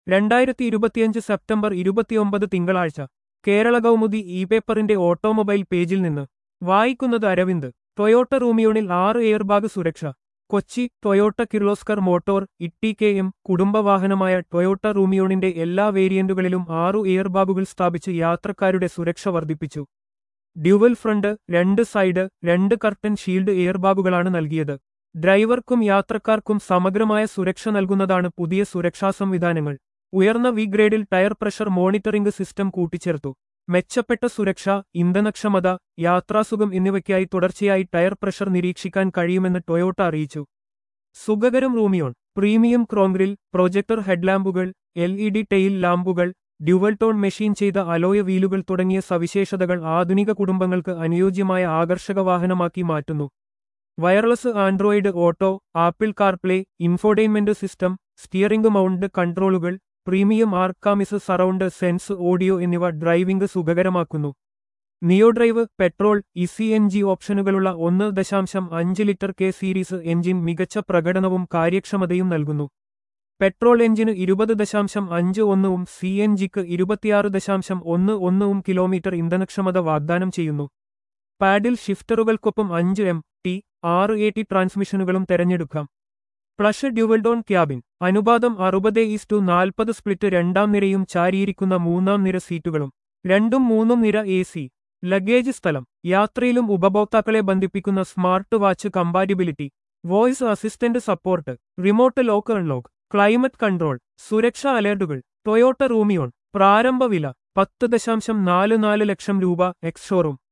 2025 September 29 തിങ്കളാഴ്ച Kerala Kaumudi e പേപ്പറിന്റെ automobile പേജിൽ നിന്ന് വായിക്കുന്നത് അരവിന്ദ്. ടൊയോട്ട റൂമിയോണിൽ 6 എയർബാഗ് സുരക്ഷ. Kochi. Toyota Kirloskar motor ETKM കുടുംബവാഹനമായ ടൊയോട്ട റൂമിയോണിന്റെ എല്ലാ വേരിയന്റുകളിലും 6 എയർബാഗുകൾ സ്ഥാപിച്ച് യാത്രക്കാരുടെ സുരക്ഷ വർദ്ധിപ്പിച്ചു. Dual front, 2 side, 2 curtain shield എയർബാഗുകളാണ് നൽകിയത്. ഡ്രൈവർക്കും യാത്രക്കാർക്കും സമഗ്രമായ സുരക്ഷ നൽകുന്നതാണ് പുതിയ സുരക്ഷാ സംവിധാനങ്ങൾ. ഉയർന്ന വി ഗ്രേഡിൽ ടയർ പ്രഷർ മോണിറ്ററിംഗ് സിസ്റ്റം കൂട്ടിച്ചേർത്തു. മെച്ചപ്പെട്ട സുരക്ഷ, ഇന്ധനക്ഷമത, യാത്രാസുഖം എന്നിവയ്ക്കായി തുടർച്ചയായി ടയർ പ്രഷർ നിരീക്ഷിക്കാൻ കഴിയുമെന്ന് ടൊയോട്ട അറിയിച്ചു. സുഖകരം റൂമിയോൺ. പ്രീമിയം ക്രോംഗ്രിൽ, പ്രൊജക്ടർ ഹെഡ്ലാമ്പുകൾ, LED ടെയിൽ ലാമ്പുകൾ, ഡ്യുവൽ ടോൺ മെഷീൻ ചെയ്ത അലോയ വീലുകൾ തുടങ്ങിയ സവിശേഷതകൾ ആധുനിക കുടുംബങ്ങൾക്ക് അനുയോജ്യമായ ആകർഷക വാഹനമാക്കി മാറ്റുന്നു. Wireless Android auto, Apple CarPlay, infotainment system, steering mount കൺട്രോളുകൾ, premium Arkamys surround sense audio എന്നിവ ഡ്രൈവിംഗ് സുഖകരമാക്കുന്നു. നിയോഡ്രൈവ്, പെട്രോൾ, CNG ഓപ്ഷനുകളുള്ള 1.5 ലിറ്റർ കെ സീരീസ് എഞ്ചിൻ മികച്ച പ്രകടനവും കാര്യക്ഷമതയും നൽകുന്നു. പെട്രോൾ എഞ്ചിന് 20.51ഉം CNGക്ക് 26.11ഉം കിലോമീറ്റർ ഇന്ധനക്ഷമത വാഗ്ദാനം ചെയ്യുന്നു. പാഡിൽ ഷിഫ്റ്ററുകൾക്കൊപ്പം 5MT, 6AT ട്രാൻസ്മിഷനുകളും തെരഞ്ഞെടുക്കാം. Plush dual tone cabin. അനുപാതം 60:40 സ്പ്ലിറ്റ് രണ്ടാം നിരയും ചാരിയിരിക്കുന്ന മൂന്നാം നിര സീറ്റുകളും. 2ഉം 3ഉം നിര AC. ലഗേജ് സ്ഥലം. യാത്രയിലും ഉപഭോക്താക്കളെ ബന്ധിപ്പിക്കുന്ന smart watch compatibility. Voice assistant support. Remote lock unlock. Climate control. സുരക്ഷാ അലേർട്ടുകൾ. Toyota Rumion. പ്രാരംഭ വില 10.44 ലക്ഷം രൂപ. Ex showroom.